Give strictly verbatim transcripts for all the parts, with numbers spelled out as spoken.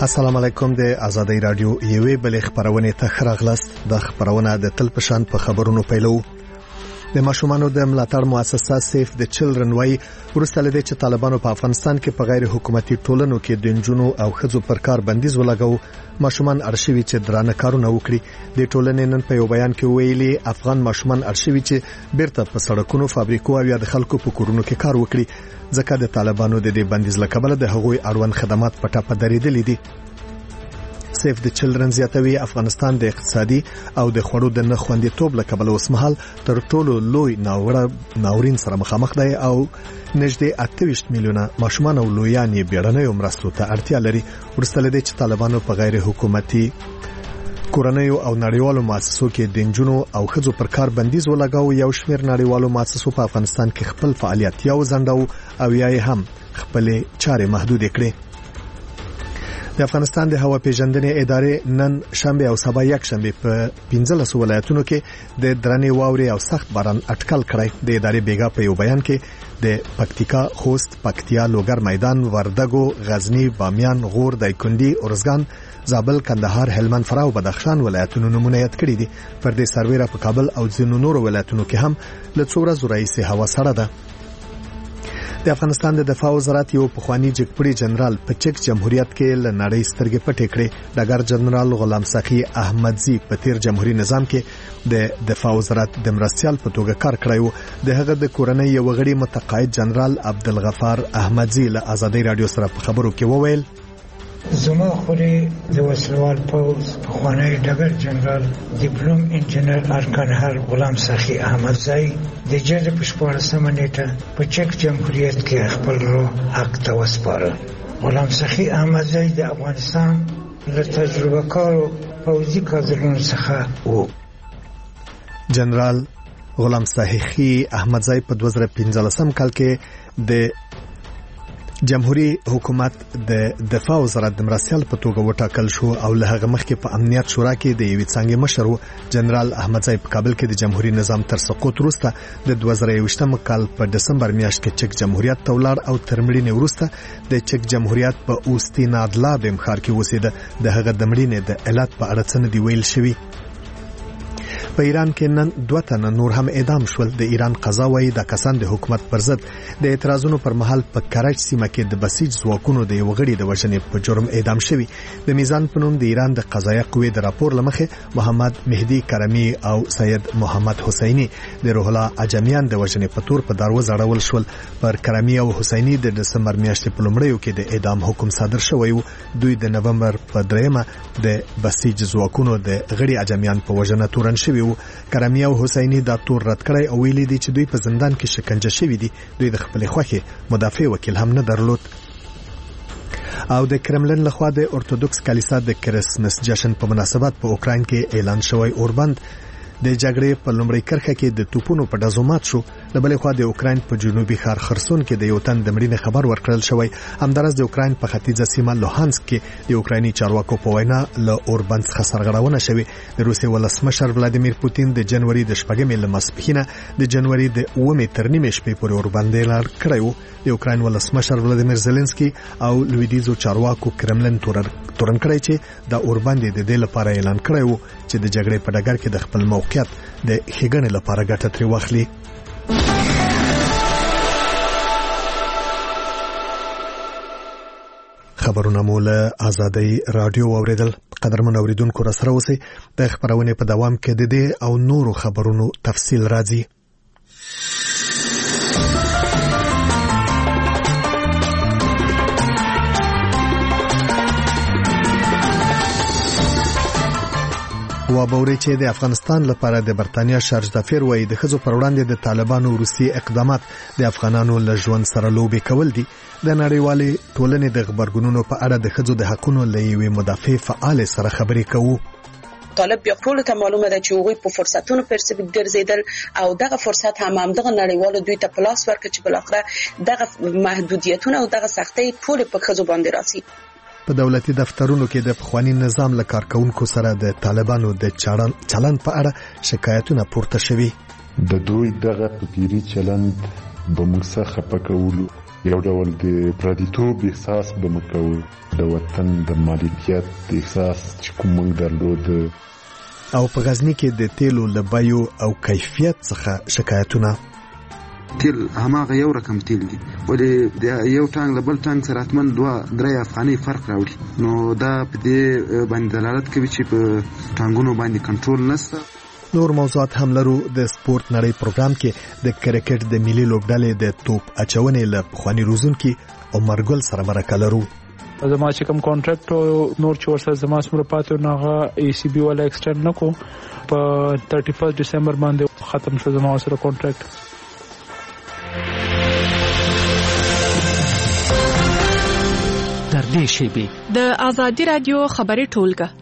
السلام علیکم. د آزادۍ رادیو یوې بلې خبرونه ته خراغلاست. د خبرونه د تل پشان په خبرونو پیلو. د ماشومانو د ملاتړ مؤسسه سیف د چلډرن وای ورسته لدې چې طالبانو په افغانستان کې په غیر حکومتي ټولنو کې د جنونو او خځو پر کار بندیز ولګاو. ماشومان ارشیوي چې درانه کارونه وکړي. د ټولنې نن په یو بیان کې ویلي افغان ماشومان ارشیوي چې بیرته په سړکونو، فابریکو او یا د خلکو په کورونو کې کار وکړي ځکه د طالبانو د دې بندیز لکبل د هغوی اړوند خدمات په ټاپه درېدلې دي. سیف د چلډرن زیاتوي افغانستان د اقتصادي او د خوړو د نه خوندیتوب لکبل اوسمهال تر ټولو لوی ناوړه ناورین سره مخامخ دی او نږدې اته ویشت میلیونه ماشومان او لویان یې بیړنیو مرستو ته اړتیا لري. ورسته لدې چې طالبانو په غیر حکومتي کورنیو او نړیوالو مؤسسو کې د جنونو او خځو پر کار بندیز ولګاو. یو شمېر نړیوالو مؤسسو په افغانستان کې خپل فعالیت یو ځنډاو او یا هم خپل چارې محدود کړي. د افغانستان د هوا پیژندنې ادارې نن شنبه او سبا یک شنبه په پنځلس ولایتونو کې د درنې واورې او سخت باران اټکل کړی. د ادارې بیګا په یو بیان کې د پکتیکا، خوست، پکتیا، لوګر میدان، وردګو، غزنی، بامیان، غور، دایکنډي، ارزګان، زابل، کندهار، هلمند، فراه او بدخشان ولایتونو نمونه یاد کړی دي. پر دې سرویره په کابل او ځینو نورو ولایتونو کې هم له څو ورځې راهیسې هوا سړه ده. د افغانستان د دفاع وزارت یو پخوانی جګپړی جنرال په چک جمهوریت کې ل نړۍ سترګې پټې کړې. ډګر جنرال غلام سخی احمدزي په تیر جمهوریت نظام کې د دفاع وزارت د مرستيال په توګه کار کړی و. د هغه د کورنۍ یو غړي متقاعد جنرال عبدالغفار احمدزي له آزادۍ رادیو سره په خبرو کې وویل: زما خوري د وسلوال پوز پخوانی ډګر جنرال ډیپلوم انجنیر ارکان غلام سخی احمدزي د جرې په شپږمه نیټه په چک جمهوریت کې خپل روح حق ته وسپاره. غلام سخی احمدزي د افغانستان له تجربه کارو پوځي کادرونو څخه و. جنرال غلام سخی احمدزي په دوه زره پنځلسم کال کې د جمهوریت حکومت د دفاع وزارت د مرستيال په توګه وټاکل شو او له هغه مخکې په امنیت شورا کې د یوې څنګه مشر و. جنرال احمدزي په کابل کې د جمهوریت نظام تر سقوط وروسته د دوه زره یوویشتم کال په دسمبر میاشت کې چک جمهوریت ته ولاړ او تر مړینې وروسته د چک جمهوریت په اوستینادلا د مخار کې اوسېده. د هغه د مړینې د علت په اړه څه نه دی ویل شوی. په ایران کې نن دوه تنه نور هم اعدام شول. د ایران قضا وايي د کسان د حکومت پر ضد د اعتراضونو پر مهال په کراچ سیمه کې د بسیج ځواکونو د یو غړي د وژنې په جرم اعدام شوی. د میزان په نوم د ایران د قضایه قوې د راپور لمخې محمد مهدی کرمی او سید محمد حسینی د روح الله عجمیان د وژنې په تور په دروازه اړول شول. پر کرمی او حسینی د دسمبر میاشتې په لومړیو کې د اعدام حکم صادر شوی و. دوی د نومبر په دریمه د بسیج ځواکونو د غړي عجمیان په وژنه تورن شوی. کرمی او حسینی دا تور رد کړی او ویلي دي چې دوی په زندان کې شکنجه شوی دي. دوی د خپل خوخي مدافع وکیل هم نه درلود. او د کرملن لخوا د ارتودوکس کلیسا د کرسمس جشن په مناسبت په اوکراین کې اعلان شوی اوربند د جګړې په لومړۍ کرخه کې د توپونو په ډزو مات شو. د بلې خوا د اوکراین په جنوبي ښار خرسون کې د یو تن د مړینې خبر ورکړل شوی. همدارس د اوکراین په ختیځه سیمه لوهانسک کې د اوکرایني چارواکو په وینا له اوربند څخه سرغړونه شوې. د روسیې ولسمشر ولادیمیر پوتین د جنوري د شپږمې له ماسپښینه د جنوري د اوومې تر نیمې شپې پورې اوربند اعلان کړی و. د اوکراین ولسمشر ولادیمیر زيلنسکي او لویدیزو چارواکو کرملن تورن کړی چې د اوربند د دې لپاره اعلان کړی و چې د جګړې په ډګر کې د خپل موقعیت د ښېګڼې لپاره ګټه ترې واخلي. خبرونه مو له آزادۍ رادیو اوریدل. قدرمن اوریدونکو را سره اوسئ. د خبرونې په دوام کې د دې او نورو خبرونو تفصیل راځي. وابوري چې د افغانستان لپاره د برتانیا شارج دافیر وایي د خزو پر وړاندې د طالبانو روسي اقدامات د افغانانو له ژوند سره لوبې کول دي. د نړیوالې ټولنې د خبرګونونو په اړه د خزو د حقوقو له یوې مدافع فعال سره خبرې کوو. طالب بیا ټول ته معلومه ده چې هغوی په فرصتونو پرسې ګرځیدل او دغه فرصت هم همدغه نړیوالو دوی ته پلاس ورکړي چې بلاخره دغه محدودیتونه او دغه سختۍ ټول په خزو باندې راځي. په دولتي دفترونو کې د پخوانی نظام له کارکونکو سره د طالبانو د چلند په اړه شکایتونه پورته شوي. د دوی دغه فکری چلند به موږ څخه پکولو یو ډول د پردیتوب احساس به مو کوو، د وطن د مالکیت احساس چې کوم موږ درلود. او په غزني کې د تیلو له بیو او کیفیت څخه شکایتونه. تیل هماغه یو رقم تیل دي، ولې د یو ټانک له بل ټانک سره اتمن دوه درې افغانۍ فرق راوړي، نو دا په دې باندې دلالت کوي چې په ټانګونو باندې کنټرول نشته. نور موضوعات هم لرو. د سپورت نړۍ پروګرام کې د کرکټ د ملي لوبډلې د توپ اچونې له پخواني روزونکي عمر ګل سره مرکه لرو. زما چې کوم کانټراکټ او نور چې ورسره زما سره پاتې ناغه ای سی بي ولا ایکسټند نکو، په thirty first ډیسمبر باندې ختم شو زما سره کانټراکټ. تر دې شیبې د آزادي رادیو خبري ټولګه.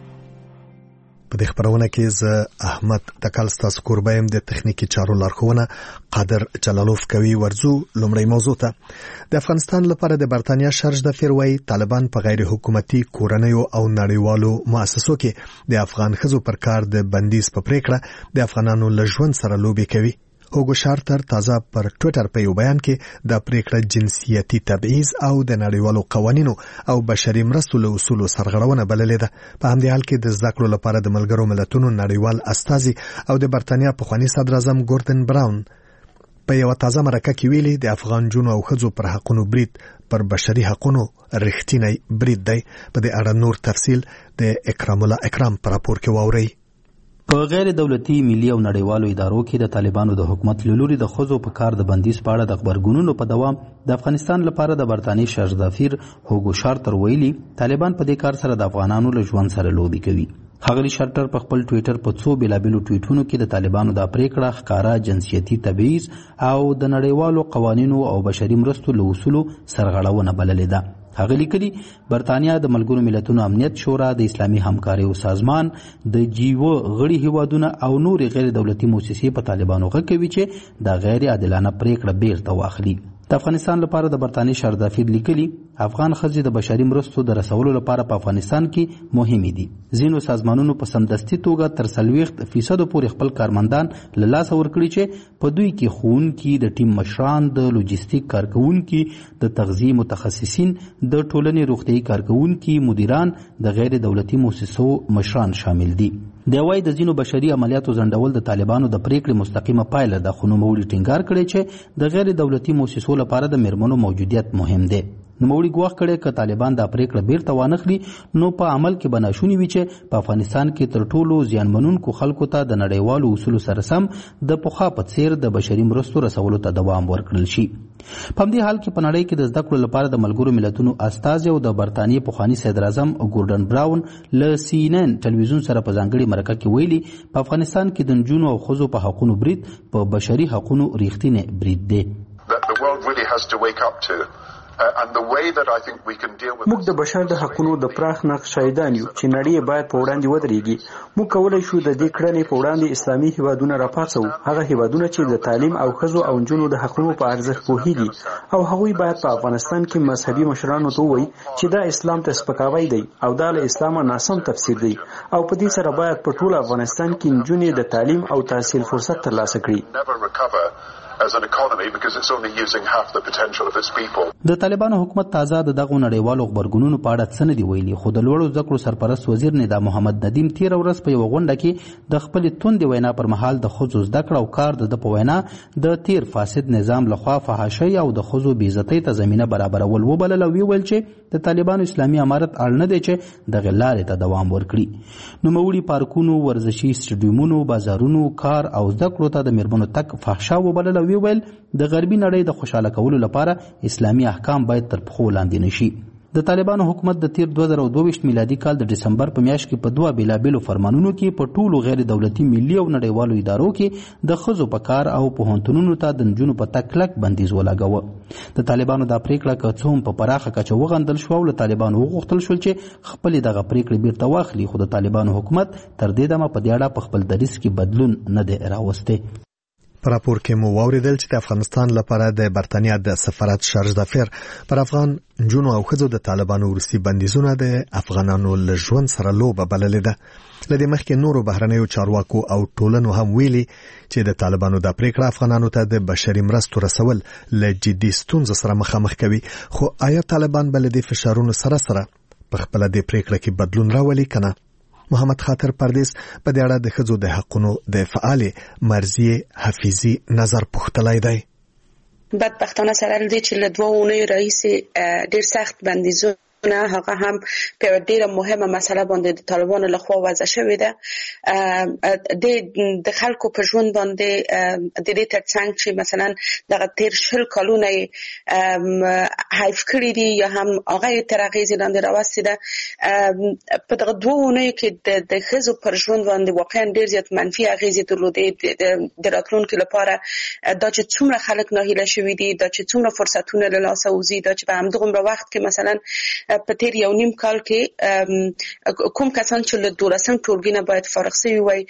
په دې خبرونه کې ز احمد تکل ستاسو کوربایم د تخنیکی چارو لارښوونه قادر جلالوف کوي. ورزو لومړی موضوع ته. د افغانستان لپاره د برتانیا شرج د فیروي طالبان په غیر حکومتي کورنیو او نړیوالو مؤسسو کې د افغان ښځو پر کار د بندیز په پریکړه د افغانانو له ژوند سره لوبي کوي. هوګو شارتر تازه پر ټوئیټر په یو بیان کې د پریکړه جنسیتي تبعیض او د نړیوالو قوانینو او بشري مرستو له اصولو سرغړونه بللې ده. په همدې حال کې د زده کړو لپاره د ملګرو ملتونو نړیوال استازي او د برتانیا پخوانی صدر اعظم ګوردن براون په یو تازه مرکه کې ویلي د افغان جنو او ښځو پر حقونو برید پر بشري حقونو رښتینی برید دی. په دې اړه نور تفصیل د اکرام الله اکرام پر راپور کې واورئ. په غیر دولتي ملي او نړیوالو ادارو کې د طالبانو د حکومت لوري د ښځو په کار د بندیز په اړه د خبرګونونو په دوام د افغانستان لپاره د برتانیې شرجدافیر هوګو شارتر ویلي طالبان په دې کار سره د افغانانو له ژوند سره لوبي کوي. ښاغلي شارتر په خپل ټوئیټر په څو بیلابیلو ټویټونو کې د طالبانو د پریکړه ښکارا جنسیتي تبعیض او د نړیوالو قوانینو او بشري مرستو له اصولو سرغړونه بللې ده. هغه لیکلي برتانیا د ملګرو ملتونو امنیت شورا، د اسلامي همکارۍ سازمان، د جیو غړي هیوادونه او نور غیر دولتي موسسې په طالبانو غږ کوي چې د غیر عادلانه پریکړه بیرته واخلي. د افغانستان لپاره د برتانیې شرجدافیر لیکلي افغان ښځې د بشري مرستو د رسولو لپاره په افغانستان کې مهمې دي. ځینو سازمانونو په سمدستي توګه تر څلوېښت فیصدو پورې خپل کارمندان له لاسه ورکړي چې په دوی کې ښوونکي، د ټیم مشران، د لوجستیک کارکوونکي، د تغذیې متخصصین، د ټولنې روغتیايي کارکوونکي، مدیران، د غیر دولتي موسسو مشران شامل دي. دی وايي د ځینو بشري عملیاتو ځنډول د طالبانو د پریکړې مستقیمه پایله ده، خو نوموړي ټینګار کړی چې د غیر دولتي موسسو لپاره د میرمنو موجودیت مهم دی. نوموړي ګواښ کړی که طالبان دا پریکړه بیرته وانخلي نو په عمل کې به ناشونې وي چې په افغانستان کې تر ټولو زیانمنونکو خلکو ته د نړیوالو اصولو سره سم د پخوا په څیر د بشري مرستو رسولو ته دوام ورکړل شي. په همدې حال کې په نړۍ کې د زده کړو لپاره د ملګرو ملتونو استازي او د برتانیې پخواني صدر اعظم ګوردن براون له سی ان ان ټلویزیون سره په ځانګړې مرکه کې ویلي په افغانستان کې د نجونو او ښځو په حقونو برید په بشري حقونو ریښتینی برید دی. موږ د بشر د حقونو د پراخ نقش شاهدان یو چې نړۍ باید په وړاندې ودرېږي. موږ کولی شو د دې کړنې په وړاندې اسلامي هیوادونه راپاڅوو، هغه هیوادونه چې د تعلیم او ښځو او نجونو د حقونو په ارزښت پوهیږي، او هغوی باید په افغانستان کې مذهبي مشرانو ته ووایي چې دا اسلام ته سپکاوی دی او دا له اسلامه ناسم تفسیر دی، او په دې سره باید په ټول افغانستان کې نجونې د تعلیم او تحصیل فرصت ترلاسه کړي. as an economy because it's only using half the potential of its people. د طالبانو حکومت تازه د دغه نړیوالو خبرګونونو په اړه څه نه دی ویلي، خو د لوړو زده کړو سرپرست وزیر ندا محمد ندیم تیر ورځ په یو غونډه کې د خپل توندې وینا پر مهال د ښځو زده کړه او کار د په وینا د تیر فاسد نظام لخوا فحاشۍ او د ښځو بې عزتۍ ته زمینه برابرول وبلل او ویل چې د طالبانو اسلامي امارت اړ نه دی چې دغه لارې ته دوام ورکړي. نوموړي پارکونو، ورزشي سټیډیومونو، بازارونو، کار او زده کړو ته د میرمنو تک فحشا وبلل او ویل د غربي نړۍ د خوشاله کولو لپاره اسلامي احکام باید تر پښو لاندې نشي. د طالبانو حکومت د تیر دوه زره دوه ویشت میلادي کال د ډسمبر په میاشت کې په دوه بیلابیلو فرمانونو کې په ټولو غیر دولتي ملي او نړیوالو ادارو کې د ښځو په کار او پوهنتونونو ته د نجونو په تګ کلک بندیز ولګاوه. د طالبانو دا پریکړه که څه هم په پراخه کچه وغندل شوه او له طالبانو وغوښتل شول چې خپلې دغه پریکړې بیرته واخلي، خو د طالبانو حکومت تر دې دمه په دې اړه په خپل دریځ کې بدلون نه دی راوستی. په راپور کې مو واوریدل چې د افغانستان لپاره د برتانیا د سفارت شارج دافیر پر افغان جنو او خزو د طالبانو ورسي بندیزونه د افغانانو له ژوند سره لوبه بللې ده. لدې مخکې نورو بهرنیو چارواکو او ټولنو هم ویلي چې د طالبانو د پریکړه افغانانو ته د بشري مرستو رسول له جدي ستونزو سره مخامخ کوي. خو آیا طالبان بل د فشارونو سره سره په خپل د پریکړه کې بدلون راولي کنه؟ محمد خاطر پردیس په دې اړه د خزو د حقونو د فعال مرزیه حفیظي نظر پوښتلای دی. بدبختانه سره دې چې له دوه اونۍ رئیس ډیر سخت بندیزونه نه هغه هم په ډیره مهمه مسله باندې د طالبانو لخوا وضع شوې ده. د خلکو په ژوند باندې د دې ترڅنګ چې مثلا دغه تیر شل کلونه حیف کړی دي یا هم هغه تر اغیز لاندې راوستي په دغه دوه اونۍ کې د خزو پر ژوند باندې واقعا ډیر زیات منفي اغیز درلودې. د راتلونکو لپاره دا چې څومره خلک ناهیله شوي دي، دا چې څومره فرصتونه له لاسه وځي، دا چې په همدغه وخت کې مثلا په تیر یو نیم کال کې کوم کسان چې له دولسم ټولګي نه باید فارغ شوي وي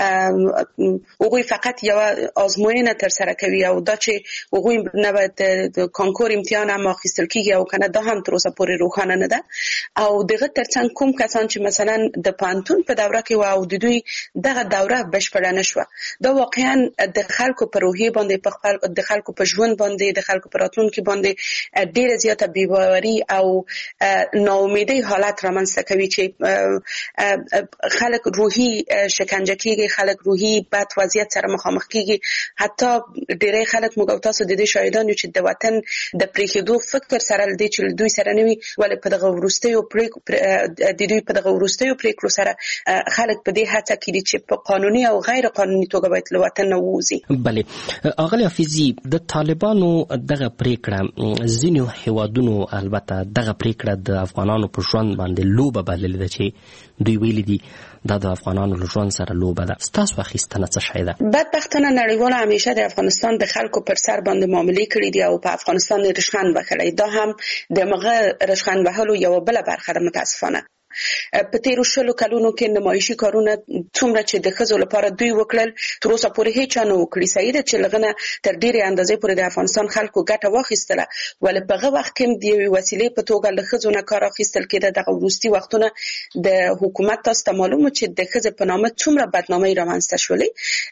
هغوی فقط یو آزموینه تر سره کوي او دا چې هغوی نه باید د کانکور امتحان هم اخیستل کیږي او کنه دا هم تر اوسه پورې روښانه نه ده. او دغه ترڅنګ کوم کسان چې مثلا د پانتون په دوره کې و او د دوی دغه دوره بشپړه نشوه، دا واقعا د خلکو په روحیه باندې په خپل د خلکو په ژوند باندې د خلکو په راتلونکي باندې ډیره زیاته بی‌باوري او ناامیدی حالت رامنځته کوي چې خلک روحي شکنجه کیږي، خلک روحي بد وضعیت سره مخامخ کیږي. حتی ډیری خلک موږ تاسو د دې شاهدان یو چې د وطن د پریښودو فکر سره لدی چې دوی سره نوي ولې په دغه ورستیو پریکړو د دوی په دغه ورستیو پریکړو سره خلک په دې هڅه کوي چې په قانوني او غیر قانوني توګه باید له وطن نه ووځي. بله اغلی حفیظي، د طالبانو دغه پریکړه ځینو هیوادونو البته دغه پریکړه د افغانانو په ژوند باندې لوبه بللې ده چې دوی ویلي دي دا د افغانانو له ژوند سره لوبه ده. ستاسو اخیستنه څه شی ده؟ بدبختانه نړیوال همیشه د افغانستان د خلکو پر سر باندې معاملې کړې دي او په افغانستان رشخند وکړي. دا هم د مغه رشخند وهلو یو بل برخه ده. متاسفانه په تیرو شلو کلونو کې نمایشي کارونه څومره چې د ښځو لپاره دوی وکړل تر اوسه پورې هیڅ نه وکړي. صحیح ده چې لغنه تر ډیرې اندازې پورې د افغانستان خلکو ګټه واخیستله، ولې په هغه وخت کې د یوې وسیلې په توګه له ښځو نه کار اخیستل کېده. دغه وروستي وختونه د حکومت تاسو ته معلومه چې د ښځې په نامه څومره بدنامۍ رامنځته شولې.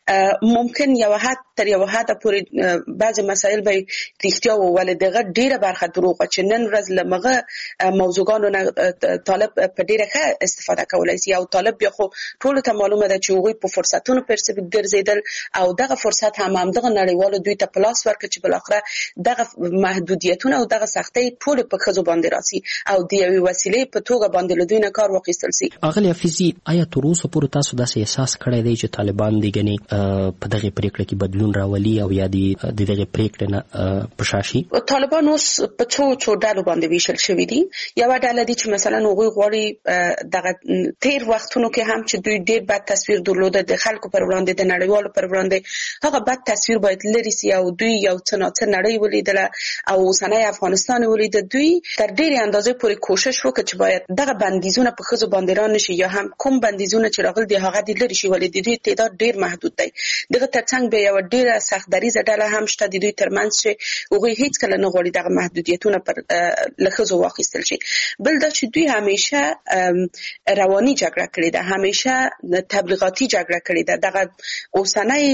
ممکن یو حد تر یو حد پورې بعضې مسایل به رښتیا وو، ولې دغه ډیره برخه دروغ چې نن ورځ له مغه موضوعګانو نه طالب په ډیره ښه استفاده کولای شي. او طالب بیا خو ټولو ته معلومه ده چې هغوی په فرصتونو پرسې ګرځېدل او دغه فرصت هم همدغه نړیوالو دوی ته پلاس ورکړ چې بالاخره دغه محدودیتونه او دغه سختۍ ټولې په ښځو باندې راسي او د یوې وسیلې په توګه باندې له دوی نه کار واخیستل شي. اغلی حفیظي، آیا تر اوسه پورې تاسو داسې احساس کړی دی چې طالبان دې ګنې په دغه پریکړه کې بدلون راولي او یا د دغه پریکړې نه په شا شي؟ طالبان اوس په څو څو ډلو باندې ویشل شوي دي. یوه ډله دي چې مثلا هغوی غواړي دغه تیر وختونو کې هم چې دوی ډیر بد تصویر درلوده د خلکو پر وړاندې، د نړیوالو پر وړاندې، هغه بد تصویر باید لري سي او دوی یو څه ناڅه نړۍ ولیدله او اوسنی افغانستان ولیده. دوی تر ډیرې اندازې پورې کوشش وکړ چې باید دغه بندیزونه په ښځو باندې را نشي یا هم کوم بندیزونه چې راغلي دي هغه دې لرې شي، ولې د دوی تعداد ډیر محدود دی. دغه ترڅنګ به یوه ډیره سخت دریځه ډله هم شته د دوی ترمنځ چې هغوی هیڅکله نه غواړي دغه محدودیتونه پر له ښځو واخیستل شي. بل دا چې دوی همیشه رواني جګړه کړې ده، همیشه تبلیغاتي جګړه کړې ده. دغه اوسنی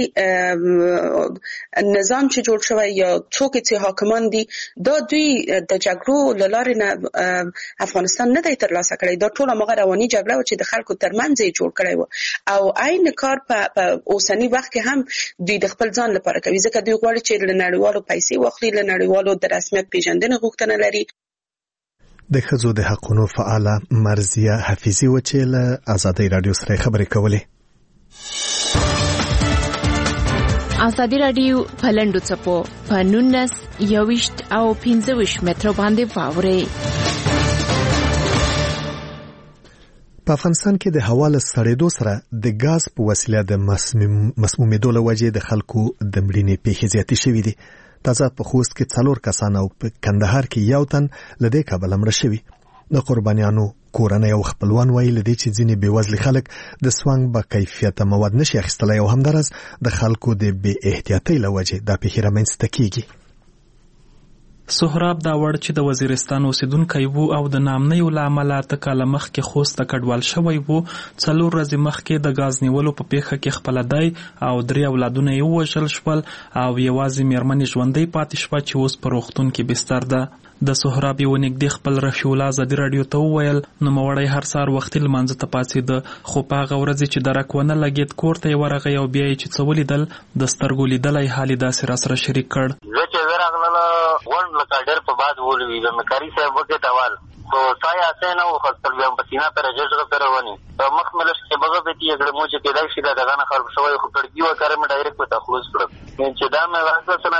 نظام چې جوړ شوی یا څوک چې حاکمان دي دا دوی د جګړو له لارې نه افغانستان نه دی ترلاسه کړی. دا ټوله هغه رواني جګړه و چې د خلکو ترمنځ یې جوړ کړی و او عین کار په اوسني وخت کې هم دوی د خپل ځان لپاره کوي، ځکه دوی غواړي چې له نړیوالو پیسې واخلي، له نړیوالو د رسمیت پیژندنې غوښتنه لري. د ښځو د حقونو فعاله مرزیه حفیظي و چې له ازادۍ راډیو سره خبرې کولې. ازادي راډیو پلندو چپو په نونس یوشت او پنځه ویشت متر باندې واوري. په افغانستان کې د هوا له سړېدو سره د غاز په وسیله د مسمومیدو له وجې د خلکو د مړینې پیښې زیاتې شوې دي. تازه په خوست کې څلور کسان او په کندهار کې یو تن له دې کبله مړه شوي. د قربانیانو کورنۍ او خپلوان ویل دي چې ځینې بېوزلي خلک د سوانګ با کیفیت مواد نشي اخیستلای او همدارس د خلکو د بې احتیاطۍ له وجې دا پیښې رامنځته کیږي. سهراب دا وړ چې د وزیرستان اوسیدونکی وو او د نامنیو له امله اته کاله مخکې خوست ته کډوال شوی وو. څلور ورځې مخکې د ګاز نیولو په پیښه کې خپله دی او درې اولادونه یې ووژل شول او یوازې میرمن یې ژوندۍ پاتې شوه چې اوس په روغتون کې بستر ده. د سهراب یو نږدې خپل رفیع الله ازادي راډیو ته وویل نوموړی هر سهار وختي لمانځه ته پاڅېده خو په هغه ورځ چې درک ونه لګېد کور ته یې ورغی او بیا یې چې څه ولیدل د سترګو لیدلی حال یې داسې راسره شریک کړ. زه چې زه راغلله غونډ لکه ډېر په باد ولوېد مکاري صاحب وکې تاوال خو سای اسې نه وخوستل بیا په سینه پرې جژغه پرې ونې مخ مې لږ چې بغه پېتې یې کړې مو چې کېدای شي دا دغه نه خراب شوی خو کړکي وکړې مې ډایرکټ په تخلص کړم چې دا مې راځه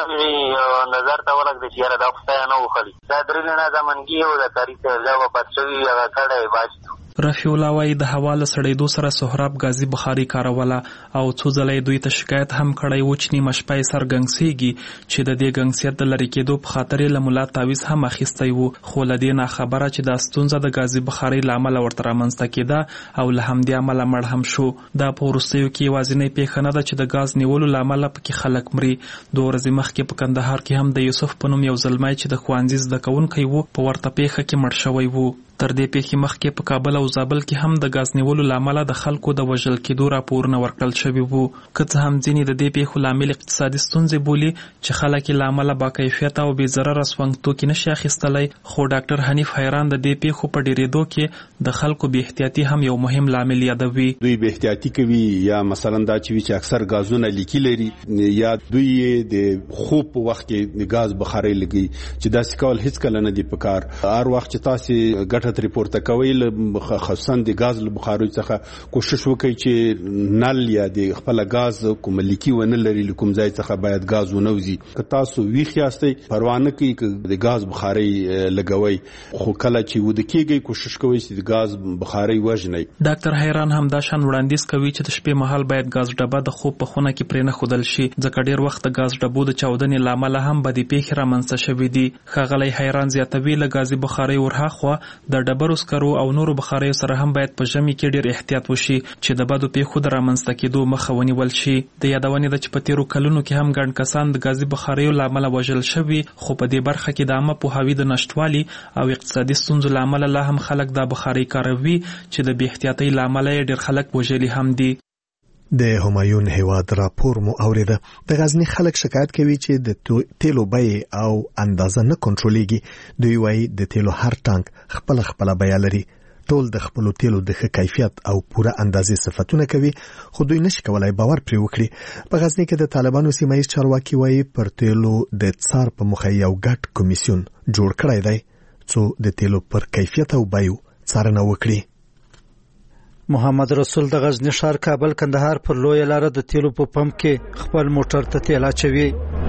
څه نظر ته ولګېد چې یاره دا خو سای نه وخلي دا درې نه زمنګي او د کاري صاحب دا به پات شوي هغه کړی باج. رفیع الله وایي د هوا له سړېدو سره سهراب ګازي بخاري کاروله او څو ځله یې دوی ته شکایت هم کړی و چې نیمه شپه یې سر ګنګسېږي چې د دې ګنګسیت د لرې کېدو په خاطر یې له ملا تعویض هم اخیستی و خو له دې ناخبره چې دا ستونزه د ګازي بخارۍ له امله ورته رامنځته کېده او له همدې امله مړ هم شو. دا په وروستیو کې یوازینۍ پیښه نه ده چې د ګاز نیولو له امله پکې خلک مري. دوه ورځې مخکې په کندهار کې هم د یوسف په نوم یو زلمی چې د ښوونځي زده کوونکی و په ورته پیښه کې مړ شوی و. تر دې پیښې مخکې په کابل او زابل کې هم د ګاز نیولو له امله د خلکو د وژل کېدو راپورونه ورکړل شوي وو. که څه هم ځینې د دې پیښو لامل اقتصادي ستونزې بولي چې خلک یې له امله با کیفیته او بې ضرره سونګ توکي نشي اخیستلی خو ډاکټر حنیف حیران د دې پیښو په ډېرېدو کې د خلکو بې احتیاطي هم یو مهم لامل یادوي. دوی بې احتیاطي کوي یا مثلا دا چې وي چې اکثر ګازونه لیکي لري یا دوی د خوب په وخت کې د ګاز بخارۍ لګي چې داسې کول هیڅکله نه دي په کار. هر وخت چې تاسې ګټه ترې پورته کوئ خصوصا د ګاز له بخاریو څخه کوشش وکړئ چې نل یا د خپل ګاز کوم لیکي ونه لري کوم ځای څخه باید ګاز ونوزي. که تاسو ویښ یاستئ پروا نه کوي چې د ګاز بخارۍ لګوئ خو کله چې وده کېږئ کوشش کوئ چې د ګاز بخارۍ وژنئ. ډاکټر حیران هم دا شان وړاندیز کوي چې د شپې مهال باید ګاز ډبه د خوب په خونه کې پرې نه ښودل شي ځکه ډېر وخت د ګاز ډبو د چاودنې له امله هم بدې پیښې رامنځته شوي دي. ښاغلی حیران زیاتوي له ګازي بخارۍ ورهاخوا د ډبرو سکرو او نورو بخاریو سره هم باید په ژمي کې ډېر احتیاط وشي چې د بدو پیښو د رامنځته کېدو مخه ونیول شي. د یادونې ده چې په تېرو کلونو کې هم ګڼ کسان د ګازي بخاریو له امله وژل شوي خو په دې برخه کې د عامه پوهاوي د نشتوالي او اقتصادي ستونزو له امله لا هم خلک دا بخارۍ کاروي چې د بې احتیاطۍ له امله یې ډېر خلک وژلي هم دي. د همایون هیواد راپور مو اوریده. د غزنی خلک شکایت کوي چې د تیلو بیې او اندازه نه کنټرولېږي. دوی وایي د تیلو هر ټانک خپل خپل بیه لري. ټول د خپلو تیلو د ښه کیفیت او پوره اندازې صفتونه کوي خو دوی نشي کولای باور پرې وکړي. په غزنی کې د طالبانو سیمه ییز چارواکي وایي پر تیلو د څار په موخه یو ګډ کمیسیون جوړ کړی دی څو د تیلو پر کیفیت او بیو څارنه وکړي. محمد رسول د غزنی ښار کابل کندهار پر لویه لاره د تیلو په پمپ کې خپل موټر ته تیل اچوي.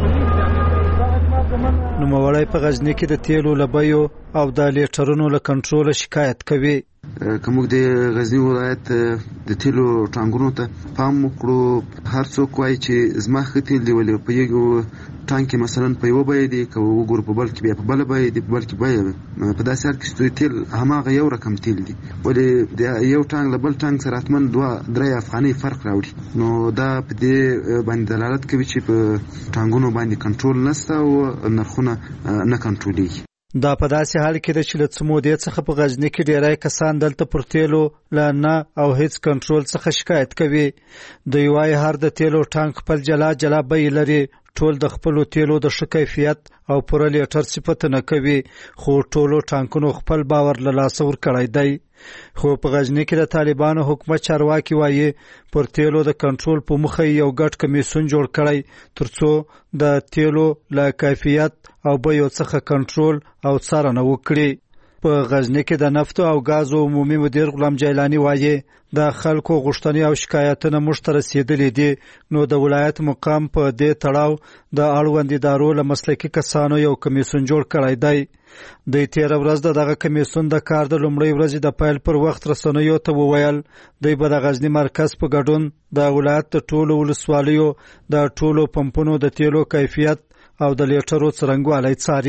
نوموړی په غزنی کې د تیلو له بیو او د لیټرونو له کنټروله شکایت کوي. که موږ د غزنی ولایت د تیلو ټانکونو ته پام وکړو هر څوک وایي چې زما ښه تیل دی ولې په یو ټانک مثلا په یو بیه دی که وګورو په بل کې بیا په بله بیه دی په بل کې بیه په داسې حال کې تیل هماغه یو رقم تیل دی ولې د یو ټانک له بل ټانک سره حتما دوه درې افغانۍ فرق راوړي. نو دا په دې باندې دلالت کوي چې په ټانکونو باندې کنټرول نشته او نرخونه نه کنټرولېږي. دا په داسې حال کې ده چې له څه مودې څخه په غزنی کې ډیری کسان دلته پر تیلو له نه او هیڅ کنټرول څخه شکایت کوي. دوی وایي هر د تیلو ټانک خپل جلا جلا بیې لري. ټول د خپلو تیلو د ښه کیفیت او پوره لیټر صفتونه کوي خو ټولو ټانکونو خپل باور له لاسه ورکړی دی. خو په غزنی کې د طالبانو حکومت چارواکي وایي پر تیلو د کنټرول په موخه یو ګډ کمیسیون جوړ کړی ترڅو د تیلو له کیفیت او بیو څخه کنټرول او څارنه وکړي. په غزنی کې د نفت او غازو عمومي مدیر غلام جیلانی وایي د خلکو غوښتنې او شکایتونه موږ ته رسیدلې دي نو د ولایت مقام په دې تړاو د اړوند ادارو له مسلکي کسانو یو کمیسیون جوړ کړی دی. د تیر ورځ دغه کمیسیون د کار د لومړۍ ورځې د پیل پر وخت رسنیو ته وویل دوی به د غزنی مرکز په ګډون د ولایت د ټولو ولسوالیو د ټولو پمپونو د تیلو کیفیت او د لیټرو څرنګوالی څاري.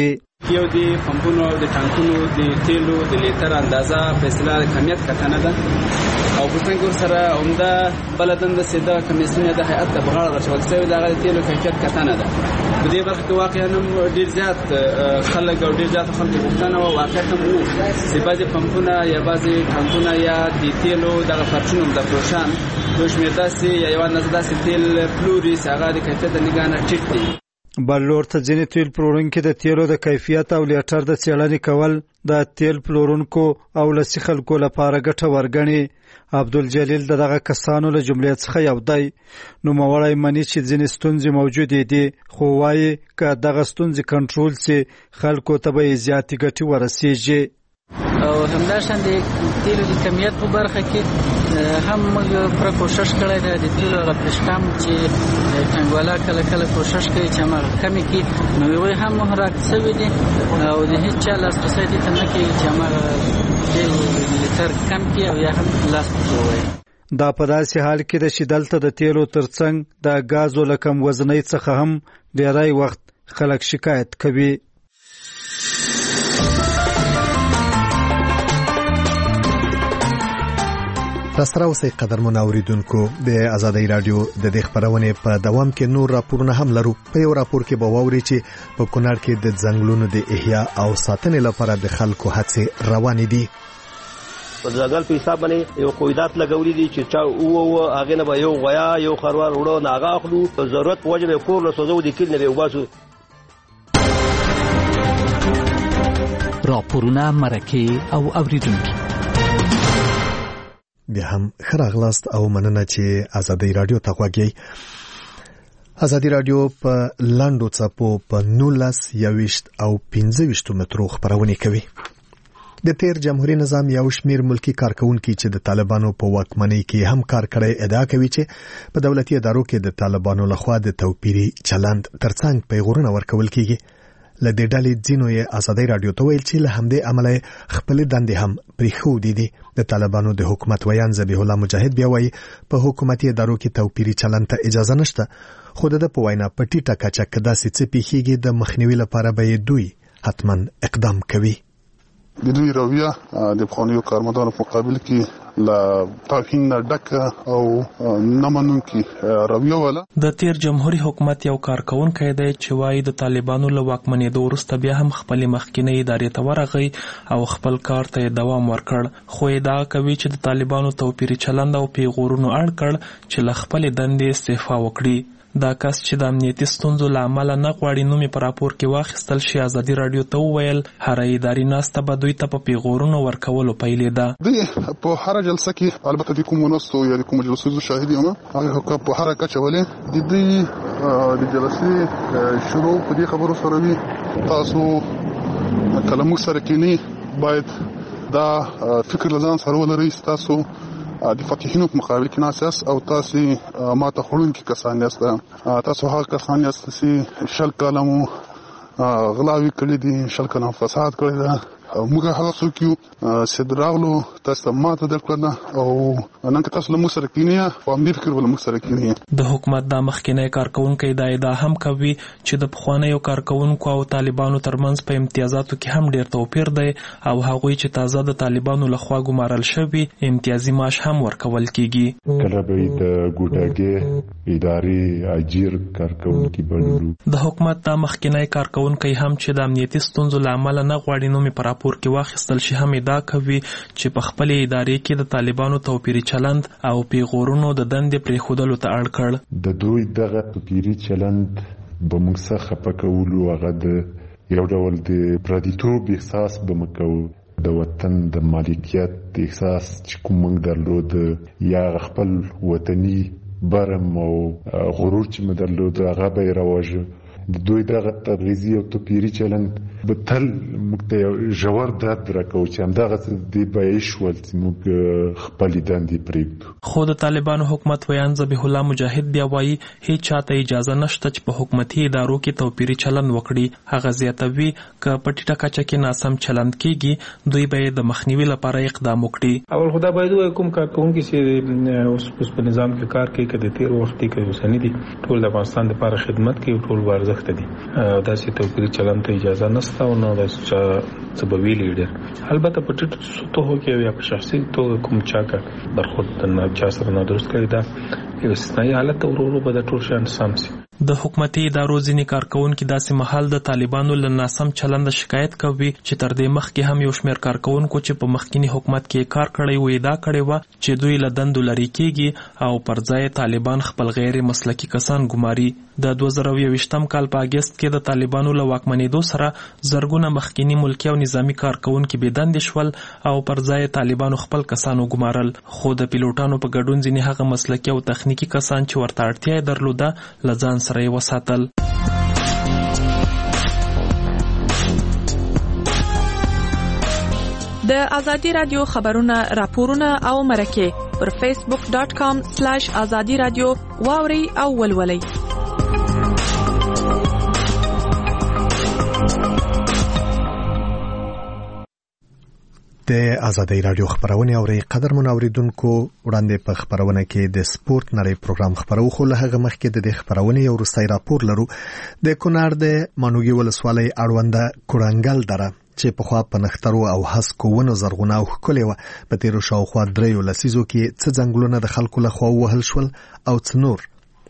یو د پمپونو د ټانکونو د تیلو د لیټر اندازه په اصطلاح کمیت کتنه ده او په څنګه سره عمده بلدن د سیده کمیسیون د هیئت د بغاړه راځول شوی د تیلو کیفیت کتنه ده. په دې برخه کې واقعا ډیر زیات خلک او ډیر زیات خلک غوښتنه او واقعا هم وو چې بعضي پمپونه یا بعضي ټانکونه یا د تیلو د فرچونو د پروشان دوش میداسي یا یو اندازه داسې تیل فلوریس هغه د کیفیت د نگانه ټیټ دی. بلور ته ځینې تیل پلورونکي د تیلو د کیفیت او لیټر د څېړنې کول د تیل پلورونکو او لسی خلکو لپاره ګټه ورګڼي. عبدالجلیل دغه کسانو له جملې څخه یو دی. نوموړی مني چې ځینې ستونزې موجودې دي خو وایي که دغه ستونزې کنټرول سي خلکو ته به یې زیاتې ګټې ورسیږي. او همداشان د تیلو د کمیت په برخه کې هم موږ پوره کوشش کړی دی. د تیلو هغه پېشکم چې ټانګوالا کله کله کوشش کوي چې هماغه کمې کړي نو هغوی هم محرک شوي دي او د هېڅ چا لاسرسی دې ته نه کوي چې هماغه تیل لیټر کم کړي او یا هم لاس پکې ووایي. دا په داسې حال کې ده چې دلته د تیلو ترڅنګ د ګازو له کم وزنۍ څخه هم ډېری وخت خلک شکایت کوي. راسره اوسئ قدرمن اوریدونکو. د ازادۍ رادیو د دې خبرونې په دوام کې نور راپورونه هم لرو. په یو راپور کې به واورئ چې په کونړ کې د ځنګلونو د احیا او ساتنې لپاره د خلکو هڅې روانې دي. په ځنګل په حساب باندې یو قواعد لګولې دي چې چا او او هغه نه به یو غیا یو خروار وړو نه هغه اخلو ضرورت وجب کور له سوزو د کل نه به وباسو. راپورونه مرکه او اوریدونکو بیا هم خراغلاست او مننه چې ازادۍ رادیو ته غوږی. ازادۍ رادیو په لاندو څپو په نولس یويشت او پنځه ویشت مترو خبرونه کوي. د تیر جمهوریت نظام یو شمیر ملکی کارکونکي چې د طالبانو په واکمنۍ کې هم کار کړی ادعا کوي چې په دولتي ادارو کې د طالبانو لخوا د توپیري چلند ترڅنګ پیغورونه ورکول کیږي. لدې ډلې ځینو یې ازادۍ رادیو ته ویل چې له همدې عمله خپل دندې هم پریښودې دي. د طالبانو د حکومت ویان ذبیح الله مجاهد بیا وایي په حکومتي ادارو کې توپیري چلند ته اجازه نشته خو د په وینا په ټیټه کچه کې داسې څه پیښیږي د مخنیوي لپاره به دوی حتما اقدام کوي. د دوی رویه د پخوانیو کارمندانو په مقابل کې لا توهین ډک او نمنونکي رویه ولا. د تیر جمهوریت حکومت یو کارکونکي دی چې وايي د طالبانو له واکمنېدو وروسته بیا هم خپل مخکینی ادارې ته ورغی او خپل کار ته دوام ورکړ خو دا کوي چې د طالبانو توپیري چلند او پیغورونو اړ کړ چې له خپل دندې استعفا وکړي. دا کس چې د امنیتي ستونزو له امله نه غواړي نوم په راپور کې واخیستل شي ازادي رادیو ته وویل هر اداري ناسته به دوی ته په پیغورونو ورکولو پیلې ده. دوی په هر جلسه کې البته د کوم نوستو یا د کوم جلسو شاهد یم هغه په هر کچه ولې د دوی د جلسې شروع په دې خبرو سره وي تاسو کلمو سره کې باید دا فکر لزان سره ولرئ تاسو د فاتحینو په مقابل کې ناساس او تاسو ماته خورونکي کسان یاست. تاسو هغه کسان یاست چې شل کلمو غلاوي کړی دي شل کلم فساد کړی ده موږ هغه څوک یو چې دراغلو تاسو ماته درکړه او نن که تاسو له موږ سره کینیا او امیر فکر ول موږ سره کینیا. د حکومت د مخکینی کارکونکو دا ادعا هم کوي چې د پخوانیو کارکونکو او طالبانو ترمنځ په امتیازاتو کې هم ډیر توپیر دی او هغوی چې تازه د طالبانو لخوا ګمارل شوي امتیازي معاش هم ورکول کیږي. کله به د ګوډاګي اداري اجیر کارکونکو بللو. د حکومت د مخکینی کارکونکو هم چې د امنیتي ستونزو له امله نه غواړي نوم پر راپور کې واخیستل شي هم ادعا کوي چې په خپل ادارې کې د طالبانو توپیري چلند او پیغورونو د دندې پریښودلو ته اړ کړ. د دوی دغه توپیري چلند به موږ څخه په کولو هغه د یو ډول د پردیتوب احساس به مکو د وطن د مالکیت احساس چې کوم موږ درلود یا خپل وطني برم او غرور چې موږ درلود هغه به رواجه. د دوی دغه تبعیضي او توپیري چلند به تل موږ ته ژور درد راکوي چې همدغه د بیش ول چې موږ خپل دندې پرېږدو. خو د طالبانو حکومت ویان ذبیح الله مجاهد بیا وایي هیڅ چاته اجازه نشته چې په حکومتي ادارو کې توپیري چلند وکړي. هغه زیاتوي که په ټیټه کچه کې ناسم چلند کیږي دوی به د مخنیوي لپاره اقدام وکړي. اول خدا باید وایي کوم کارکونکي چې اوس په نظام کې کار کوي که د تیر وخت کې اوسنی دي ټول د افغانستان لپاره خدمت کوي ټول ورزه خوځښت دي دا چې توپیري چلند ته اجازه نشته او نه د سبوي لیډر البته په ټیټ سطحو کې یا په شخصي توګه کوم چا کا برخورد نه چا سره نه درست کړی دا یو استثنایی حالت ورورو به د ټول شان سم سي. د حکومتي ادارو ځینې کارکونکو داسې مهال د طالبانو له ناسم چلند شکایت کوي چې تر دې مخکې هم یو شمېر کارکونکو چې په مخکینی حکومت کې کار کړی وي دا کړی و چې دوی له دندو لرې کېږي او پر ځای طالبان خپل غیر مسلکي کسان ګماري. د دوه زره یوویشتم کال په اگست کې د طالبانو له واکمنېدو سره زرګونه مخکینی ملکي او نظامی کارکونکو بې دندې شول او پر ځای طالبانو خپل کسان وګمارل. خو د پیلوټانو په ګډون ځینې هغه مسلکي او تخنیکي کسان چې ورته اړتیا یې درلوده له ځان سره یې وساتل. د ازادي رادیو خبرونه راپورونه او مرکه پر فیسبوک ډاٹ کام سلیش ازادي رادیو واوري او ولولي. د ازادي رادیو خبرونه اوري قدر منوریدونکو وړاندې په خبرونه کې د سپورت نړۍ پروګرام خبرو خو له هغه مخکې د خبرونه یو وروستي راپور لرو. د کونړ د مانوګي ولسوالۍ اړونده کورنګل دره چې په خوا په نخترو او هسکو ونو زرغونه او ښکلې وه په تیرو شاوخوا دریو لسیزو کې څه ځنګلونه د خلکو لخوا ووهل شول او څه نور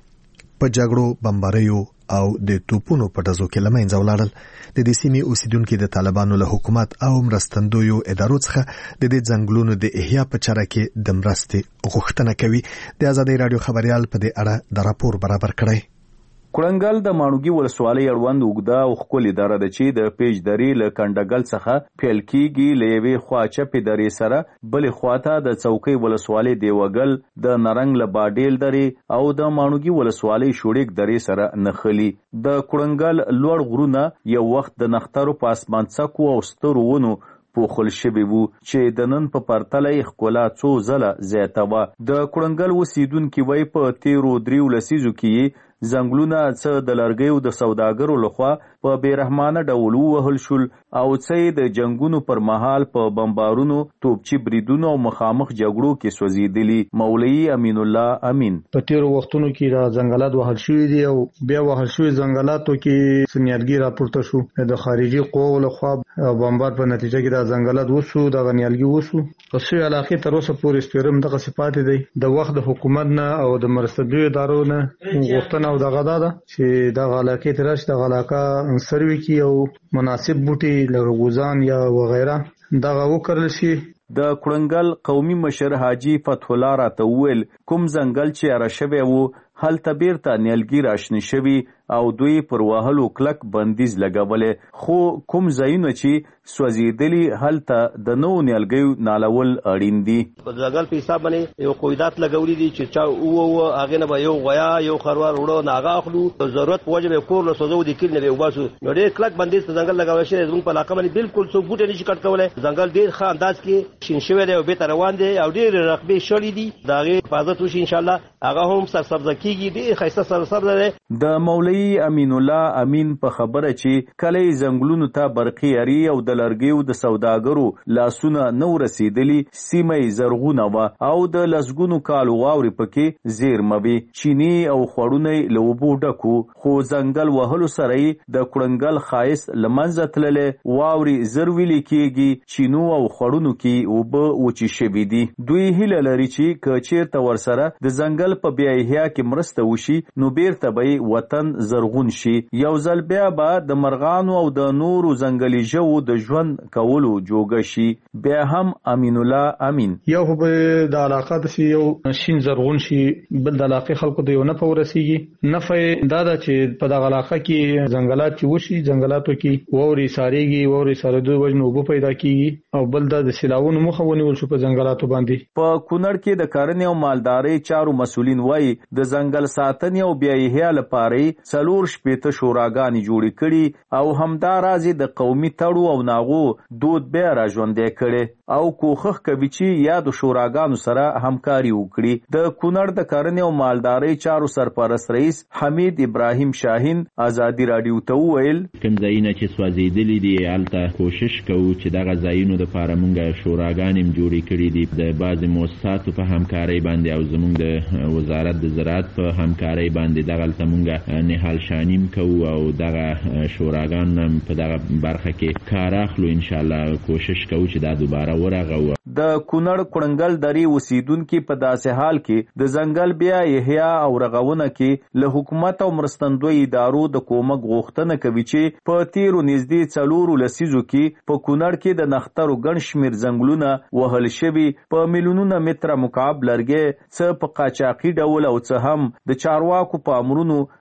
په جګړو بمباریو او د توپونو په ډزو کې له منځه ولاړل. د دې سیمې اوسیدونکو د طالبانو له حکومت او مرستندویو ادارو څخه د دې ځنګلونو د احیا په چاره کې د مرستې غوښتنه کوي. د ازادي رادیو خبريال په دې اړه د راپور برابر کړی. کورنګل د مانوګي ولسوالۍ اړوند اوږده او ښکلې دره ده چې د پیج درې له کنډګل څخه پیل کېږي. له یوې خوا چپې درې سره بلې خواته د څوکۍ ولسوالۍ دیوګل د نرنګ له باډیل درې او د مانوګي ولسوالۍ شوړیک درې سره نښلي. د کورنګل لوړ غرونه یو وخت د نخترو په اسمان څکو او سترو ونو پوښل شوي وو چې د نن په پرتله یې ښکلا څو ځله زیاته وه. د کورنګل اوسیدونکي وایي په تیرو دریو لسیزو کې ځنګلونه څه د لرګیو د سوداګرو لخوا په بیرحمانه ډول ووهل شول او څه د جنگونو پر مهال په بمبارونو توپچي بریدونو او مخامخ جګړو کې سوځېدلي. مولوي امین الله امین په تیرو وختونو کې را ځنګلات وهل شوي دي او بیا وهل شوي ځنګلاتو کې سنیالګي راپورته شو د خارجي قواو لخوا بمبار په نتیجه کې دا ځنګلات وسو د غنیالګي وسو په څو علاقې تر اوسه پورې سپیرم دغه صفات دي. د وخت د حکومت نه او د مرستندوی ادارو نه غوښتنه او دغه دا ده چې د علاقې ترش د علاقه سروي کی او مناسب بوټي لغوزان یا وغیرہ دغه وکړل شي. د کورنګل قومي مشر حاجی فتح الله راته وویل کوم ځنګل چې را شوی وو هلته بیرته نیالګي راشنه شوي او دوی پر وهلو کلک بندیز لګولې خو کوم ځایونه چې سوځېدلي هلته د نوو نیالګیو نالول اړین دي. په ځنګل په حساب باندې یو قواعد لګولي دي چې چا او هغه نه به یو غیا یو خروار وړو ناغه اخلو ضرورت په وجه به کور له سوزو دي کله نه وباسو نو ډېر کلک بندیز ته ځنګل لګول شي. زموږ په علاقه باندې بالکل څو بوټي نشي کټ کولای. ځنګل ډېر ښه انداز کې شین شوی دی او به روان دي او ډېر رقبه شولې دي داغه حفاظت وشي ان شاء الله هغه هم سرسبز کیږي. ډېر ښایسته سرسبز دی. د مولوي امین الله امین په خبره چې کله ځنګلونو ته برقي اړي او د لرګیو د سوداګرو لاسونه نو رسیدلی سیمه زرغونه و او د لسګونو کالو واوري پکې زیرموي چینی او خړونه لوبو ډکو خو ځنګل وهلو سره د کورنګل خایس لمنځه تللې واوري زرویلی کېږي چینو او خړونو کې وب وچی شوي دي. دوی هیله لري چې کچیرته ورسره د ځنګل په بیا احیا کې مرسته وشي نو بیرته به وطن زرغون شي. یو ځل بیا به د مرغانو او د نورو ځنګلي ژوو د ژوند کولو جوګه شي. بیا هم امین الله امین یو به د علاقه د یو شین زرغون شي بل د علاقه خلکو د یو نه پورسیږي نفع دا ده چې په دغه علاقه کې ځنګلات چې وشي ځنګلاتو کې ووري ساريږي ووري سارېدو وجنه وبو پیدا کیږي او بل د سیلاوونو مخه ونیول شو په ځنګلاتو باندې. په کونړ کې د کرنې او مالدارۍ چارو مسولین وایي د ځنګل ساتنې او بیا احیا لپاره څلور شپېته شوراګانې جوړې کړي او همدا راځي د قومي تړو او ناغو دود بیا را ژوندی کړي او کوښښ کوي چې یا د شوراګانو سره همکاري وکړي. د کونړ د کرنې او مالدارۍ چارو سرپرست رئیس حمید ابراهیم شاهین ازادي راډیو ته وویل کوم ځایونه چې سوځېدلي دي هلته کوشش کوو چې دغه ځایونو دپاره موږ شوراګانې هم جوړې کړي دي د بعضې مؤسساتو په همکارۍ باندې او زموږ د وزارت د زراعت په همکارۍ باندې دغلته موږ نهال شانیم کوو او دغه شوراګان هم په دغه برخه کې کار اخلو. انشاءالله کوشش کوو چې دا دوباره ورغو. د کونړ کړنګل درې اوسیدونکي په داسې حال کې د ځنګل بیا احیا او رغونه کې له حکومت او مرستندوی ادارو د کومک غوښتنه کوي چې په تیرو نږدې څلورو لسیزو کې په کونړ کې د نخترو ګڼ شمېر ځنګلونه وهل شوي، په میلیونونه متره مکعب لرګي څه په قاچاقي ډول او څه هم د چارواکو په امرونو